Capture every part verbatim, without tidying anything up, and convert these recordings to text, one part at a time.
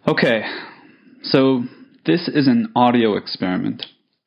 Okay, so this is an audio experiment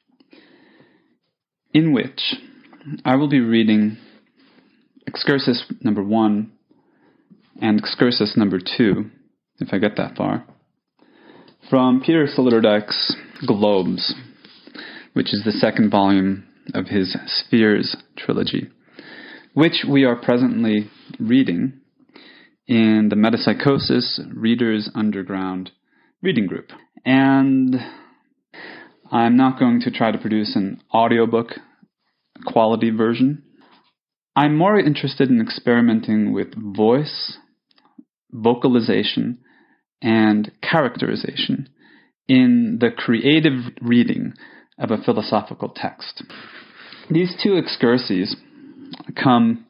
in which I will be reading excursus number one and excursus number two, if I get that far, from Peter Sloterdijk's Globes, which is the second volume of his Spheres trilogy, which we are presently reading in the Metapsychosis Readers Underground reading group. And I'm not going to try to produce an audiobook quality version. I'm more interested in experimenting with voice, vocalization, and characterization in the creative reading of a philosophical text. These two excurses come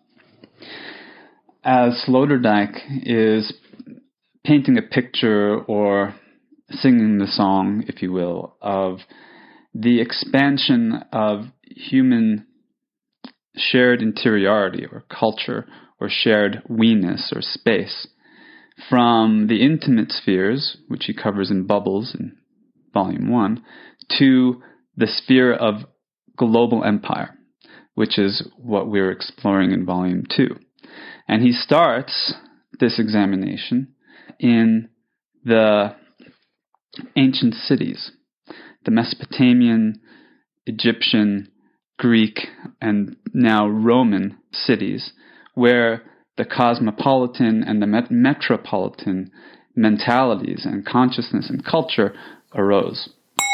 as Sloterdijk is painting a picture or singing the song, if you will, of the expansion of human shared interiority or culture or shared we-ness or space from the intimate spheres, which he covers in Bubbles in Volume one, to the sphere of global empire, which is what we're exploring in Volume two. And he starts this examination in the ancient cities, the Mesopotamian, Egyptian, Greek, and now Roman cities, where the cosmopolitan and the met- metropolitan mentalities and consciousness and culture arose.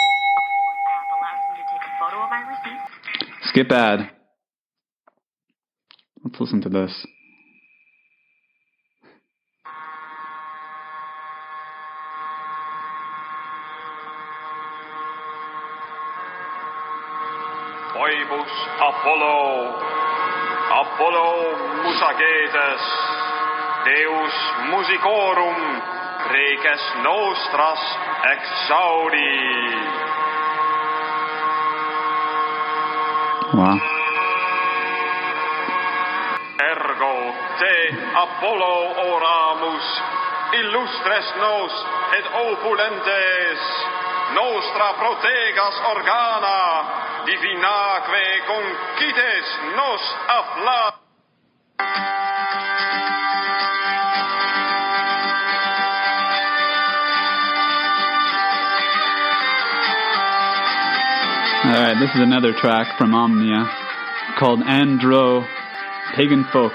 Skip ad. Let's listen to this. Oibus Apollo, Apollo Musageses, Deus musicorum, reges nostras exaudi. Wow. Ergo te Apollo oramus, illustres nos et opulentes, nostra protegas organa, divinaque conquites nos affla. Alright, this is another track from Omnia called Andro Pagan Folk.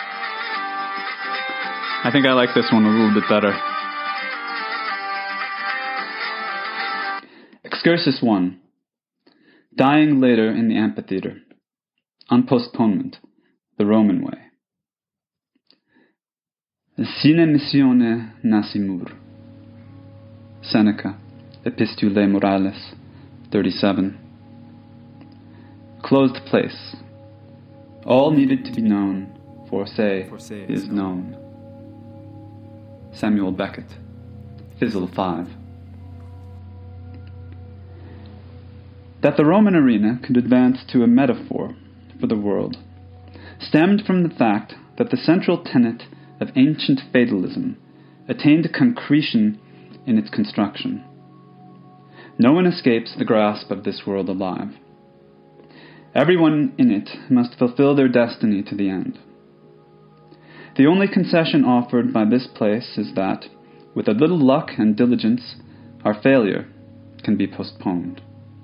I think I like this one a little bit better. Excursus one. Dying later in the amphitheater. On postponement. The Roman way. Sine missione nascimur. Seneca. Epistulae Morales. thirty-seven. Closed place. All needed to be known, for say, is known. Samuel Beckett. Fizzle five. That the Roman arena could advance to a metaphor for the world stemmed from the fact that the central tenet of ancient fatalism attained concretion in its construction. No one escapes the grasp of this world alive. Everyone in it must fulfill their destiny to the end. The only concession offered by this place is that, with a little luck and diligence, our failure can be postponed.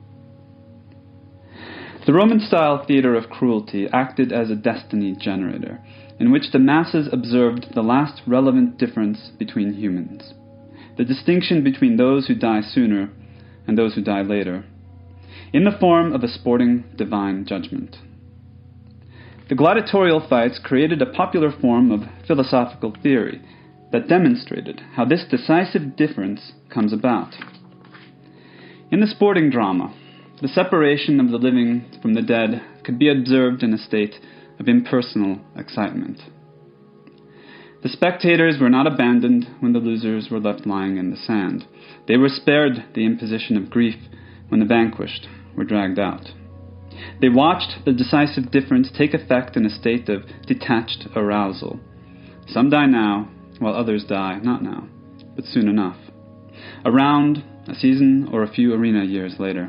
The Roman-style theater of cruelty acted as a destiny generator, in which the masses observed the last relevant difference between humans, the distinction between those who die sooner and those who die later, in the form of a sporting divine judgment. The gladiatorial fights created a popular form of philosophical theory that demonstrated how this decisive difference comes about. In the sporting drama, the separation of the living from the dead could be observed in a state of impersonal excitement. The spectators were not abandoned when the losers were left lying in the sand. They were spared the imposition of grief when the vanquished were dragged out. They watched the decisive difference take effect in a state of detached arousal. Some die now, while others die not now, but soon enough. a round, a season, or a few arena years later.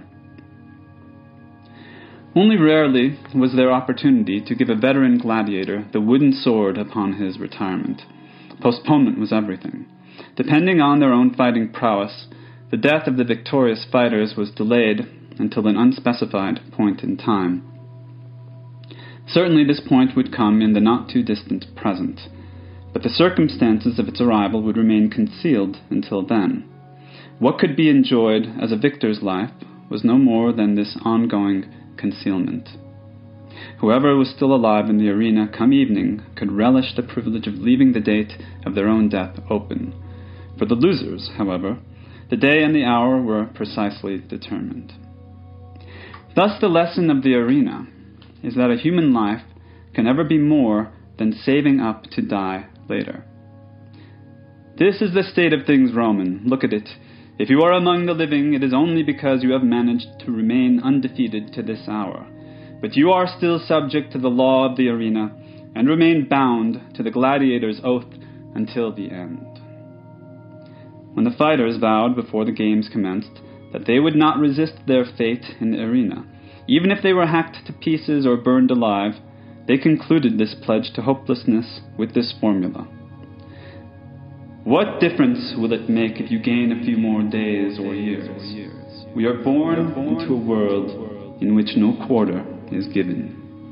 Only rarely was there opportunity to give a veteran gladiator the wooden sword upon his retirement. Postponement was everything. Depending on their own fighting prowess, the death of the victorious fighters was delayed until an unspecified point in time. Certainly this point would come in the not-too-distant present, but the circumstances of its arrival would remain concealed until then. What could be enjoyed as a victor's life was no more than this ongoing concealment. Whoever was still alive in the arena come evening could relish the privilege of leaving the date of their own death open. For the losers, however, the day and the hour were precisely determined. Thus the lesson of the arena is that a human life can never be more than saving up to die later. This is the state of things, Roman. Look at it. If you are among the living, it is only because you have managed to remain undefeated to this hour. But you are still subject to the law of the arena, and remain bound to the gladiator's oath until the end. When the fighters vowed before the games commenced that they would not resist their fate in the arena, even if they were hacked to pieces or burned alive, they concluded this pledge to hopelessness with this formula. What difference will it make if you gain a few more days or years? We are born into a world in which no quarter is given.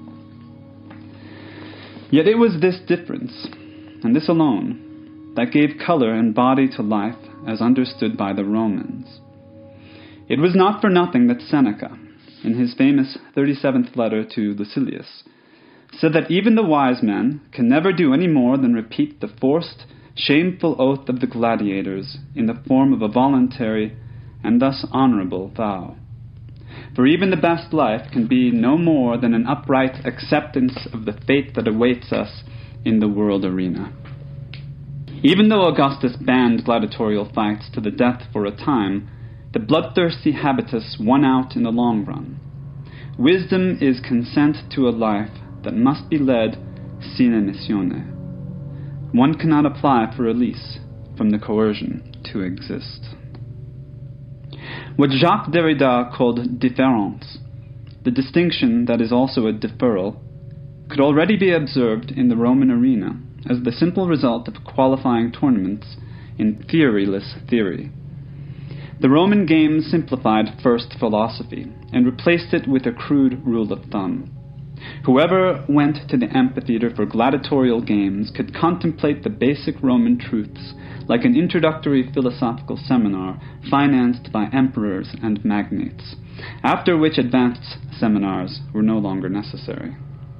Yet it was this difference, and this alone, that gave color and body to life as understood by the Romans. It was not for nothing that Seneca, in his famous thirty-seventh letter to Lucilius, said that even the wise men can never do any more than repeat the forced, shameful oath of the gladiators in the form of a voluntary and thus honorable vow. For even the best life can be no more than an upright acceptance of the fate that awaits us in the world arena. Even though Augustus banned gladiatorial fights to the death for a time, the bloodthirsty habitus won out in the long run. Wisdom is consent to a life that must be led sine missione. One cannot apply for release from the coercion to exist. What Jacques Derrida called différance, the distinction that is also a deferral, could already be observed in the Roman arena as the simple result of qualifying tournaments in theoryless theory. The Roman games simplified first philosophy and replaced it with a crude rule of thumb. Whoever went to the amphitheater for gladiatorial games could contemplate the basic Roman truths like an introductory philosophical seminar financed by emperors and magnates, after which advanced seminars were no longer necessary.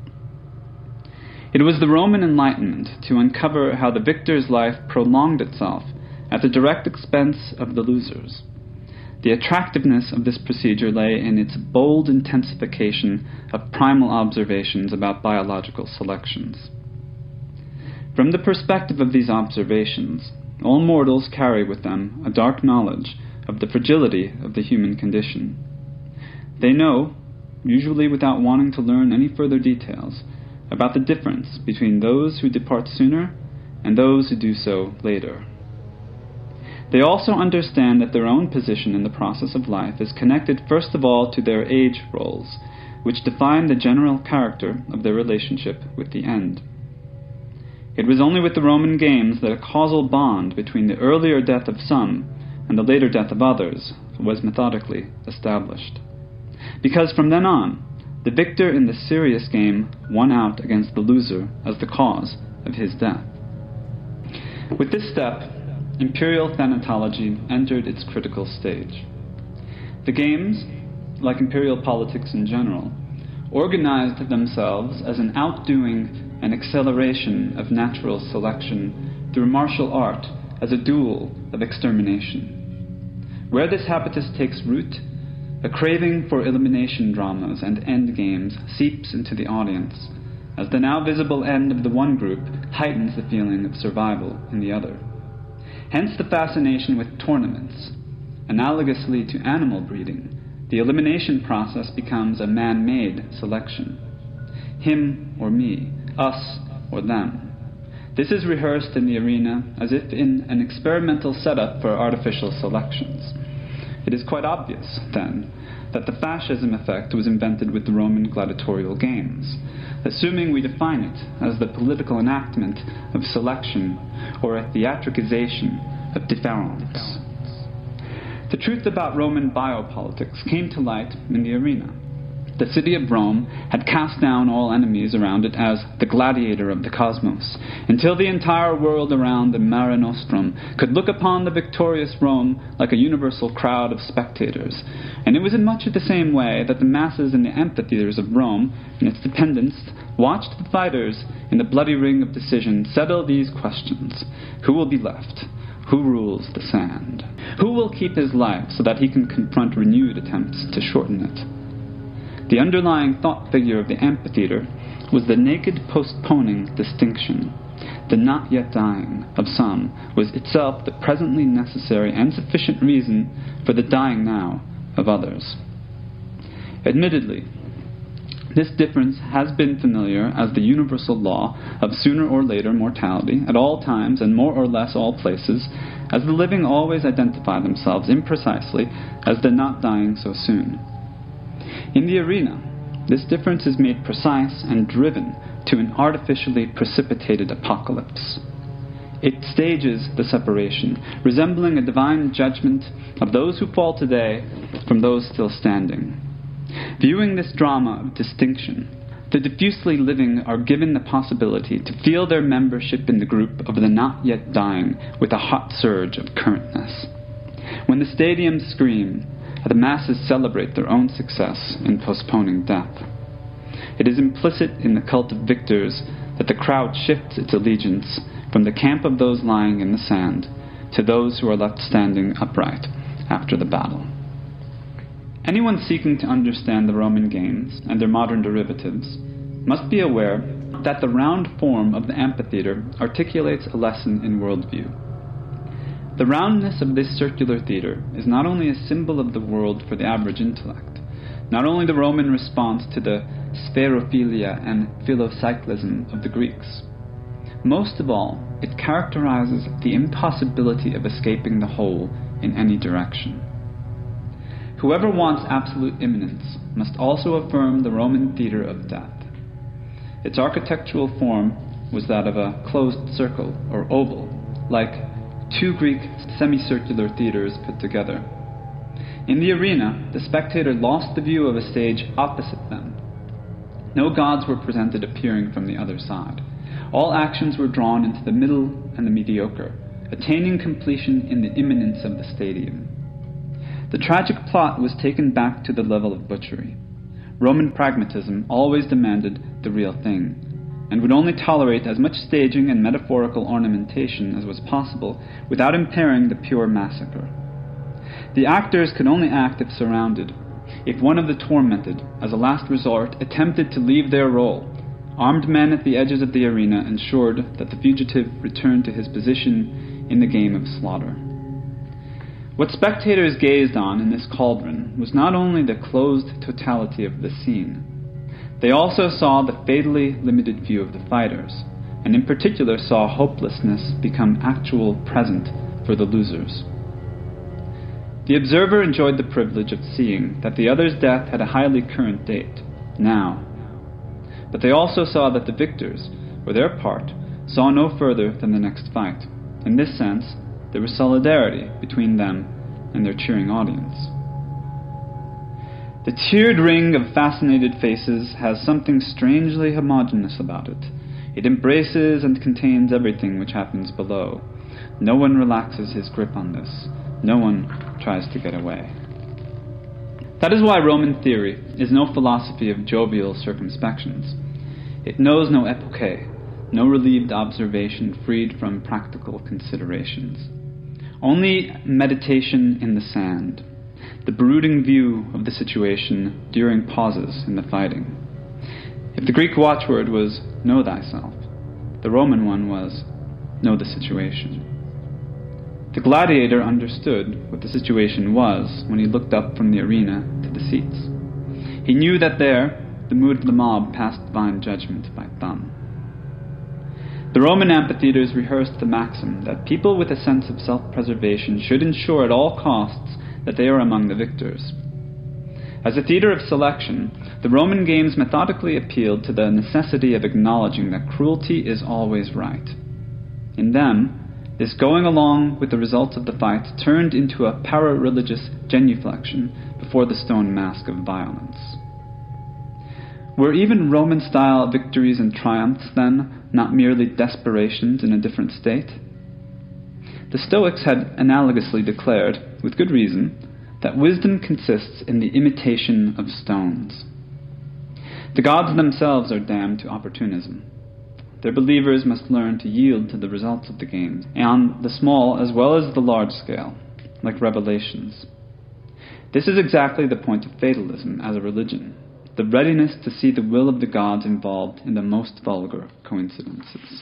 It was the Roman Enlightenment to uncover how the victor's life prolonged itself at the direct expense of the losers. The attractiveness of this procedure lay in its bold intensification of primal observations about biological selections. From the perspective of these observations, all mortals carry with them a dark knowledge of the fragility of the human condition. They know, usually without wanting to learn any further details, about the difference between those who depart sooner and those who do so later. They also understand that their own position in the process of life is connected first of all to their age roles, which define the general character of their relationship with the end. It was only with the Roman games that a causal bond between the earlier death of some and the later death of others was methodically established. Because from then on, the victor in the serious game won out against the loser as the cause of his death. With this step, imperial thanatology entered its critical stage. The games, like imperial politics in general, organized themselves as an outdoing and acceleration of natural selection through martial art as a duel of extermination. Where this habitus takes root, a craving for elimination dramas and end games seeps into the audience, as the now visible end of the one group heightens the feeling of survival in the other. Hence the fascination with tournaments. Analogously to animal breeding, the elimination process becomes a man-made selection. Him or me, us or them. This is rehearsed in the arena as if in an experimental setup for artificial selections. It is quite obvious, then, that the fascism effect was invented with the Roman gladiatorial games, assuming we define it as the political enactment of selection or a theatricization of différance. The truth about Roman biopolitics came to light in the arena. The city of Rome had cast down all enemies around it as the gladiator of the cosmos, until the entire world around the Mare Nostrum could look upon the victorious Rome like a universal crowd of spectators. And it was in much the same way that the masses in the amphitheaters of Rome and its dependents watched the fighters in the bloody ring of decision settle these questions. Who will be left? Who rules the sand? Who will keep his life so that he can confront renewed attempts to shorten it? The underlying thought figure of the amphitheater was the naked postponing distinction. The not yet dying of some was itself the presently necessary and sufficient reason for the dying now of others. Admittedly, this difference has been familiar as the universal law of sooner or later mortality at all times and more or less all places, as the living always identify themselves imprecisely as the not dying so soon. In the arena, this difference is made precise and driven to an artificially precipitated apocalypse. It stages the separation, resembling a divine judgment of those who fall today from those still standing. Viewing this drama of distinction, the diffusely living are given the possibility to feel their membership in the group of the not yet dying with a hot surge of currentness. When the stadiums scream, the masses celebrate their own success in postponing death. It is implicit in the cult of victors that the crowd shifts its allegiance from the camp of those lying in the sand to those who are left standing upright after the battle. Anyone seeking to understand the Roman games and their modern derivatives must be aware that the round form of the amphitheater articulates a lesson in worldview. The roundness of this circular theater is not only a symbol of the world for the average intellect, not only the Roman response to the spherophilia and philocyclism of the Greeks. Most of all, it characterizes the impossibility of escaping the whole in any direction. Whoever wants absolute immanence must also affirm the Roman theater of death. Its architectural form was that of a closed circle or oval, like two Greek semicircular theaters put together. In the arena, the spectator lost the view of a stage opposite them. No gods were presented appearing from the other side. All actions were drawn into the middle and the mediocre, attaining completion in the immanence of the stadium. The tragic plot was taken back to the level of butchery. Roman pragmatism always demanded the real thing, and would only tolerate as much staging and metaphorical ornamentation as was possible without impairing the pure massacre. The actors could only act if surrounded. If one of the tormented, as a last resort, attempted to leave their role, armed men at the edges of the arena ensured that the fugitive returned to his position in the game of slaughter. What spectators gazed on in this cauldron was not only the closed totality of the scene. They also saw the fatally limited view of the fighters, and in particular saw hopelessness become actual present for the losers. The observer enjoyed the privilege of seeing that the other's death had a highly current date, now. But they also saw that the victors, for their part, saw no further than the next fight. In this sense, there was solidarity between them and their cheering audience. The tiered ring of fascinated faces has something strangely homogeneous about it. It embraces and contains everything which happens below. No one relaxes his grip on this. No one tries to get away. That is why Roman theory is no philosophy of jovial circumspections. It knows no epoche, no relieved observation freed from practical considerations. Only meditation in the sand, the brooding view of the situation during pauses in the fighting. If the Greek watchword was, know thyself, the Roman one was, know the situation. The gladiator understood what the situation was when he looked up from the arena to the seats. He knew that there, the mood of the mob passed divine judgment by thumb. The Roman amphitheaters rehearsed the maxim that people with a sense of self-preservation should ensure at all costs that they are among the victors. As a theater of selection, the Roman games methodically appealed to the necessity of acknowledging that cruelty is always right. In them, this going along with the results of the fight turned into a para-religious genuflection before the stone mask of violence. Were even Roman-style victories and triumphs, then, not merely desperations in a different state? The Stoics had analogously declared, with good reason, that wisdom consists in the imitation of stones. The gods themselves are damned to opportunism. Their believers must learn to yield to the results of the games, on the small as well as the large scale, like revelations. This is exactly the point of fatalism as a religion, the readiness to see the will of the gods involved in the most vulgar coincidences.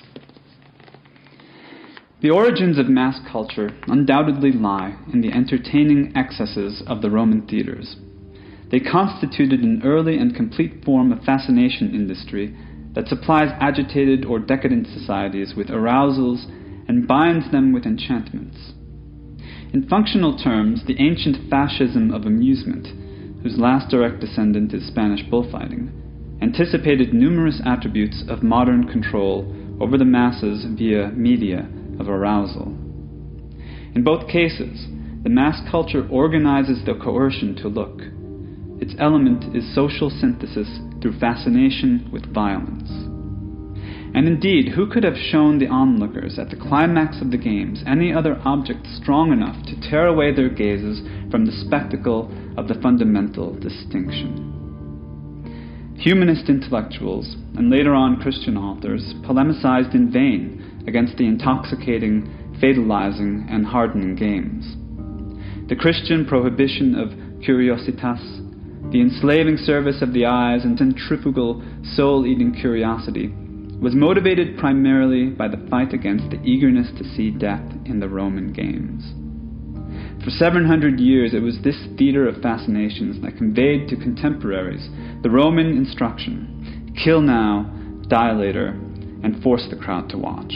The origins of mass culture undoubtedly lie in the entertaining excesses of the Roman theaters. They constituted an early and complete form of fascination industry that supplies agitated or decadent societies with arousals and binds them with enchantments. In functional terms, the ancient fascism of amusement, whose last direct descendant is Spanish bullfighting, anticipated numerous attributes of modern control over the masses via media of arousal. In both cases, the mass culture organizes the coercion to look. Its element is social synthesis through fascination with violence. And indeed, who could have shown the onlookers at the climax of the games any other object strong enough to tear away their gazes from the spectacle of the fundamental distinction? Humanist intellectuals, and later on Christian authors, polemicized in vain against the intoxicating, fatalizing, and hardening games. The Christian prohibition of curiositas, the enslaving service of the eyes and centrifugal, soul-eating curiosity, was motivated primarily by the fight against the eagerness to see death in the Roman games. For seven hundred years, it was this theater of fascinations that conveyed to contemporaries the Roman instruction, kill now, die later, and force the crowd to watch.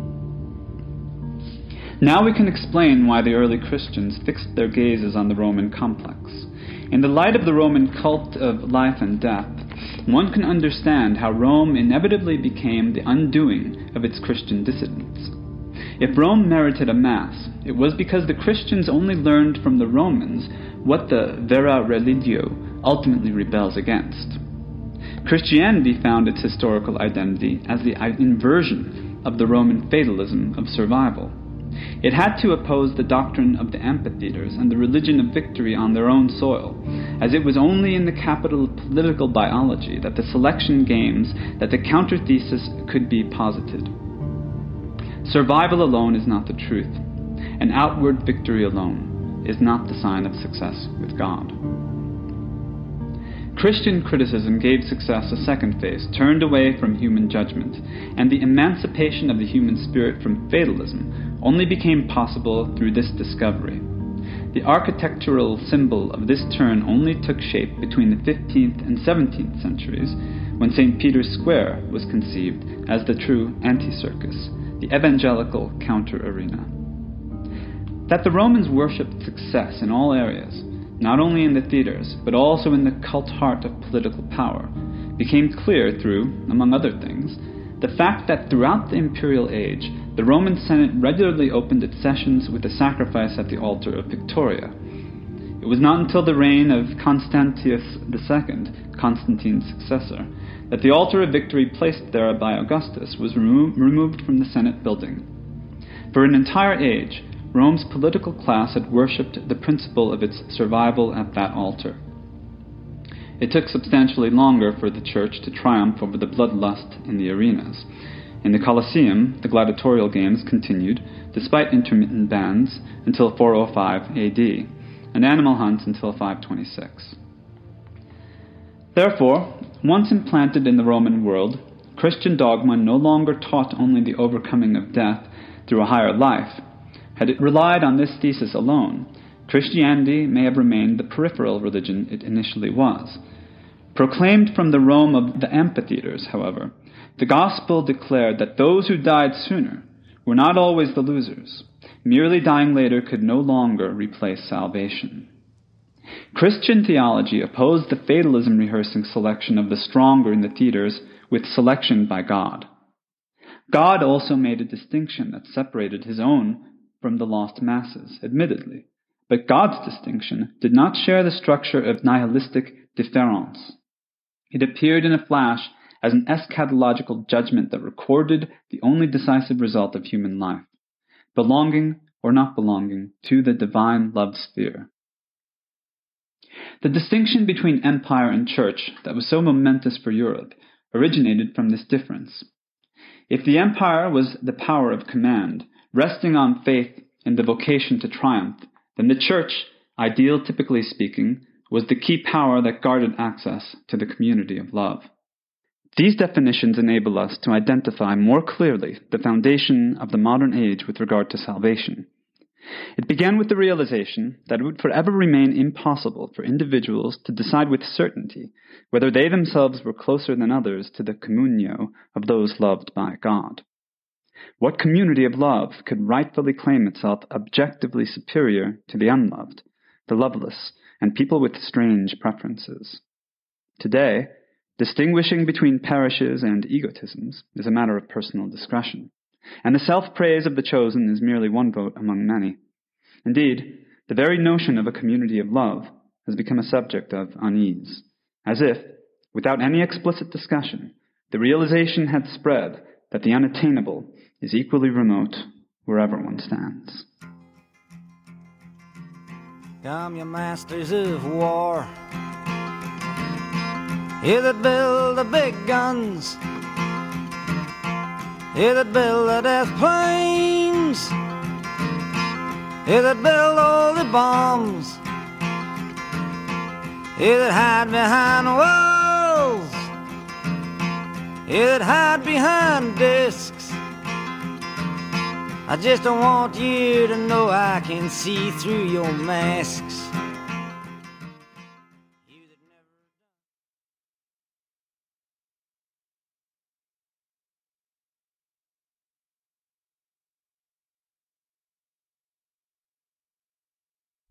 Now we can explain why the early Christians fixed their gazes on the Roman complex. In the light of the Roman cult of life and death, one can understand how Rome inevitably became the undoing of its Christian dissidents. If Rome merited a mass, it was because the Christians only learned from the Romans what the vera religio ultimately rebels against. Christianity found its historical identity as the inversion of the Roman fatalism of survival. It had to oppose the doctrine of the amphitheaters and the religion of victory on their own soil, as it was only in the capital of political biology that the selection games, that the counter-thesis could be posited. Survival alone is not the truth, and outward victory alone is not the sign of success with God. Christian criticism gave success a second phase, turned away from human judgment, and the emancipation of the human spirit from fatalism only became possible through this discovery. The architectural symbol of this turn only took shape between the fifteenth and seventeenth centuries, when Saint Peter's Square was conceived as the true anti-circus, the evangelical counter-arena. That the Romans worshipped success in all areas, not only in the theaters, but also in the cult heart of political power, became clear through, among other things, the fact that throughout the imperial age, the Roman Senate regularly opened its sessions with a sacrifice at the altar of Victoria. It was not until the reign of Constantius the Second, Constantine's successor, that the altar of victory placed there by Augustus was remo- removed from the Senate building. For an entire age, Rome's political class had worshipped the principle of its survival at that altar. It took substantially longer for the church to triumph over the bloodlust in the arenas. In the Colosseum, the gladiatorial games continued, despite intermittent bans, until four oh five A D, and animal hunts until five twenty-six. Therefore, once implanted in the Roman world, Christian dogma no longer taught only the overcoming of death through a higher life. Had it relied on this thesis alone, Christianity may have remained the peripheral religion it initially was. Proclaimed from the Rome of the amphitheaters, however, The gospel declared that those who died sooner were not always the losers. Merely dying later could no longer replace salvation. Christian theology opposed the fatalism-rehearsing selection of the stronger in the theaters with selection by God. God also made a distinction that separated his own from the lost masses, admittedly, but God's distinction did not share the structure of nihilistic difference. It appeared in a flash as an eschatological judgment that recorded the only decisive result of human life, belonging or not belonging to the divine love sphere. The distinction between empire and church that was so momentous for Europe originated from this difference. If the empire was the power of command, resting on faith and the vocation to triumph, then the church, ideal typically speaking, was the key power that guarded access to the community of love. These definitions enable us to identify more clearly the foundation of the modern age with regard to salvation. It began with the realization that it would forever remain impossible for individuals to decide with certainty whether they themselves were closer than others to the communio of those loved by God. What community of love could rightfully claim itself objectively superior to the unloved, the loveless, and people with strange preferences? Today, distinguishing between parishes and egotisms is a matter of personal discretion, and the self-praise of the chosen is merely one vote among many. Indeed, the very notion of a community of love has become a subject of unease, as if, without any explicit discussion, the realization had spread that the unattainable is equally remote wherever one stands. Come, you masters of war, you that build the big guns, you that build the death planes, you that build all the bombs, you that hide behind walls, you that hide behind discs. I just don't want you to know I can see through your masks.